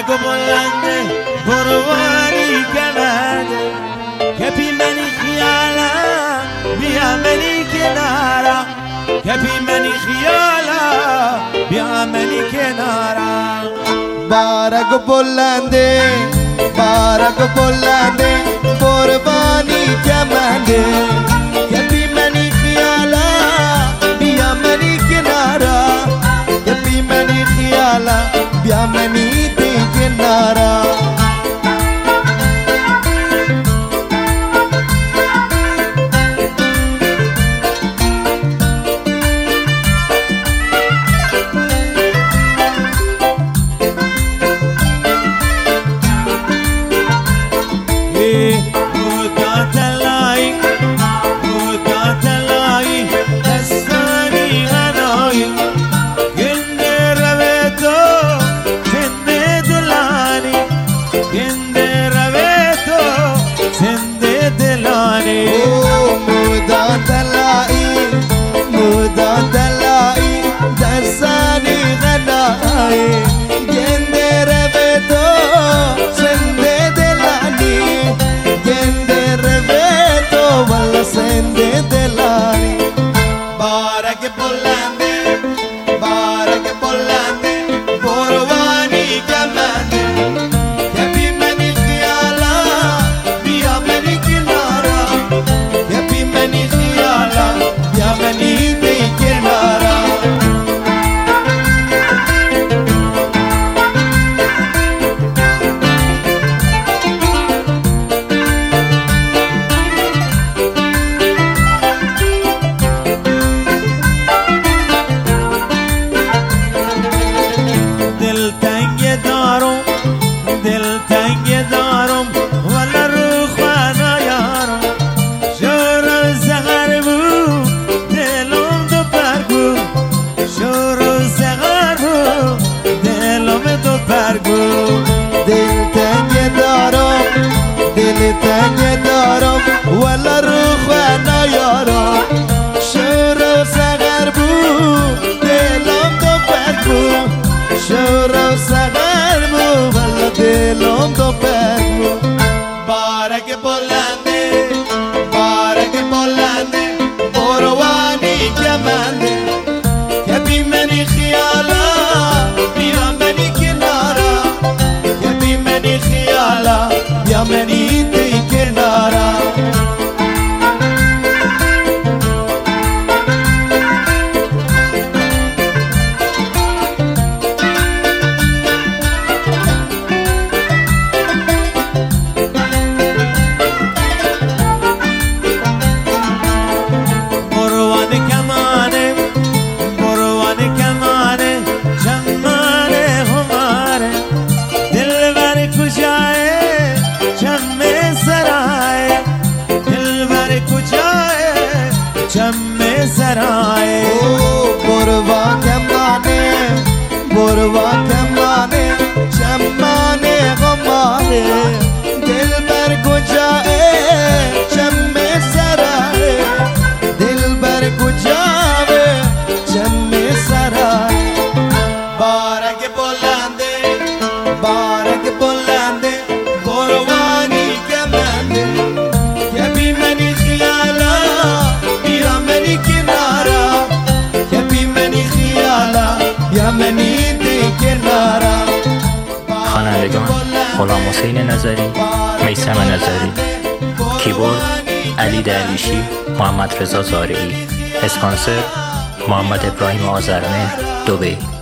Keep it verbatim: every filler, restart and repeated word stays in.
و بلنده قربانی کمنده کپی منی خیالم بیا منی کنارم کپی منی خیالم بیا منی کنارم بارک و بلنده بارک و بلنده قربانی کمنده کپی منی خیالم بیا منی کنارم کپی منی خیالم بیا منی دی کنارم تنگ دارم ولا روح و نیارم شور و سغر بود دلم دو پر بود شور و سغر بود ولا دلم دو پر بود بارک بلنده بارک بلنده بروانی کمنده کبی منی خیالا بیا منی کنارا کبی منی خیالا بیا منی چمه سرائے بروا کمانے بروا کمانے چمانے غمانے دل بر گجائے چمے سرائے دل بر گجائے چمے سرائے بارک بلندے بارک بلندے قربانی کمندے کبھی منی خیالا خوانندگان غلام حسین نظری، میثم نظری، کیبورد علی درویشی، محمد رضا زارعی، اسپانسر محمد ابراهیم آذرمهر، دبی.